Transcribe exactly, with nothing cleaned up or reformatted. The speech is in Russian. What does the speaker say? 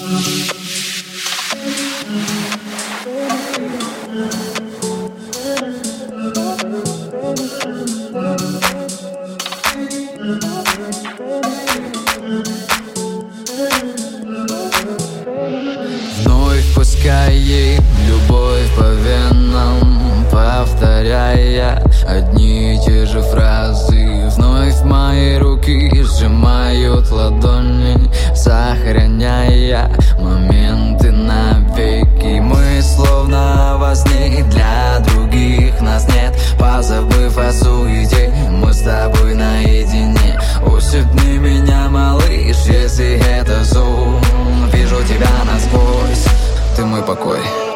Вновь пускай ей любовь по венам, повторяя одни и те же фразы. Вновь мои руки сжимают ладони, сохраняя моменты навеки. Мы словно во сне, для других нас нет. Позабыв о суете, мы с тобой наедине. Ущипни меня, малыш, если это сон. Вижу тебя насквозь, ты мой покой.